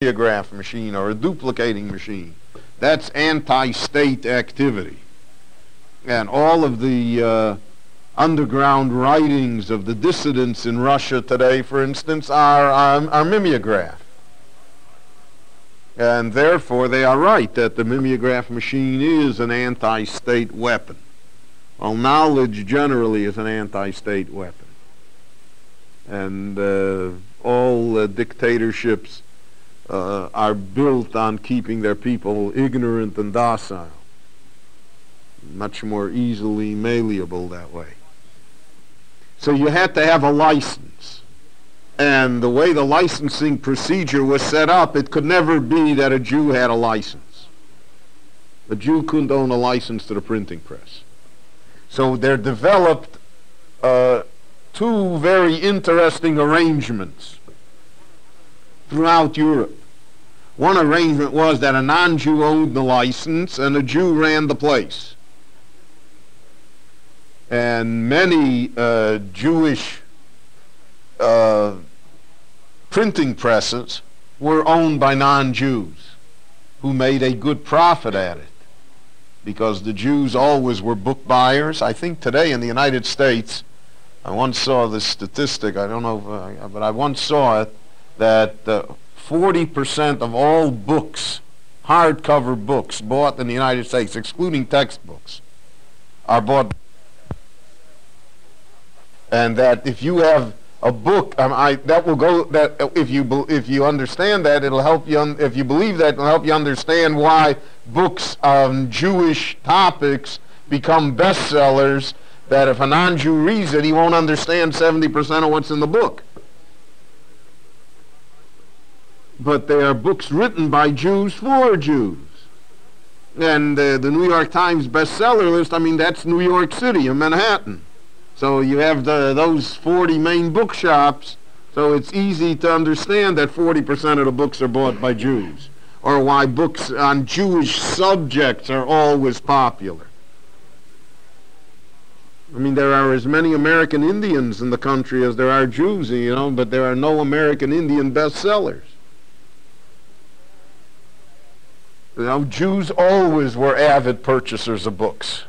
mimeograph machine or a duplicating machine. That's anti-state activity. And all of the underground writings of the dissidents in Russia today, for instance, are mimeograph. And therefore they are right that the mimeograph machine is an anti-state weapon. Well, knowledge generally is an anti-state weapon. And all dictatorships are built on keeping their people ignorant and docile. Much more easily malleable that way. So you had to have a license. And the way the licensing procedure was set up, it could never be that a Jew had a license. A Jew couldn't own a license to the printing press. So there developed two very interesting arrangements throughout Europe. One arrangement was that a non-Jew owned the license and a Jew ran the place. And many Jewish printing presses were owned by non-Jews who made a good profit at it, because the Jews always were book buyers. I think today in the United States, I once saw this statistic, I don't know, but I once saw it, that 40% of all books, hardcover books bought in the United States, excluding textbooks, are bought. And that if you have a book, that will go. That if you understand that, it'll help you. If you believe that, it'll help you understand why books on Jewish topics become bestsellers. That if a non-Jew reads it, he won't understand 70% of what's in the book. But they are books written by Jews for Jews. And the New York Times bestseller list, I mean, that's New York City and Manhattan. So you have those 40 main bookshops, so it's easy to understand that 40% of the books are bought by Jews, or why books on Jewish subjects are always popular. I mean, there are as many American Indians in the country as there are Jews, you know, but there are no American Indian bestsellers. You know, Jews always were avid purchasers of books.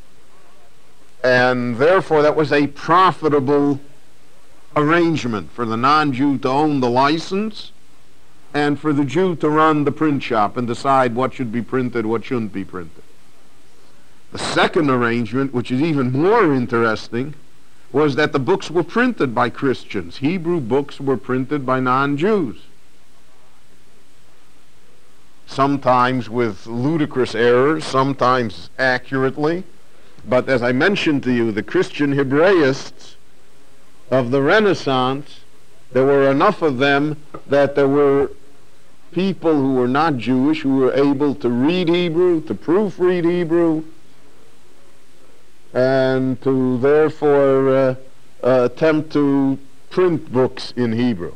And therefore that was a profitable arrangement for the non-Jew to own the license and for the Jew to run the print shop and decide what should be printed, what shouldn't be printed. The second arrangement, which is even more interesting, was that the books were printed by Christians. Hebrew books were printed by non-Jews. Sometimes with ludicrous errors, sometimes accurately. But as I mentioned to you, the Christian Hebraists of the Renaissance, there were enough of them that there were people who were not Jewish who were able to read Hebrew, to proofread Hebrew, and to therefore attempt to print books in Hebrew.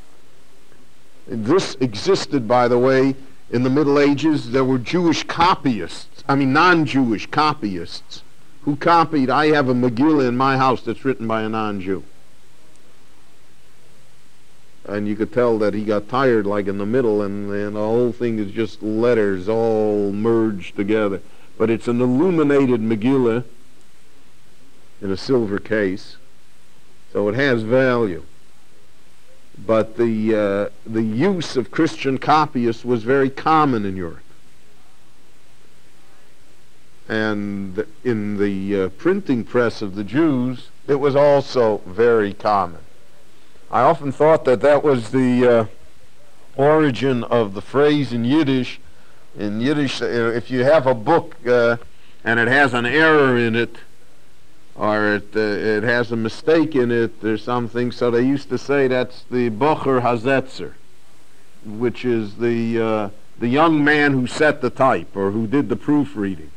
This existed, by the way, in the Middle Ages. There were Jewish copyists, I mean non-Jewish copyists, who copied. I have a Megillah in my house that's written by a non-Jew. And you could tell that he got tired like in the middle, and the whole thing is just letters all merged together. But it's an illuminated Megillah in a silver case, so it has value. But the use of Christian copyists was very common in Europe. And in the printing press of the Jews, it was also very common. I often thought that that was the origin of the phrase in Yiddish. In Yiddish, if you have a book and it has an error in it, or it has a mistake in it or something, so they used to say that's the Bocher Hazetzer, which is the young man who set the type or who did the proofreading.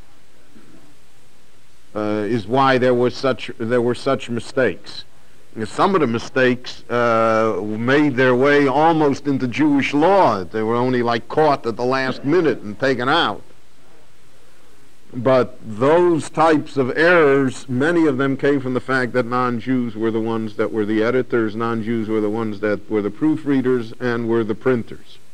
Is why there were such mistakes. And some of the mistakes made their way almost into Jewish law. They were only like caught at the last minute and taken out. But those types of errors, many of them came from the fact that non-Jews were the ones that were the editors, non-Jews were the ones that were the proofreaders and were the printers.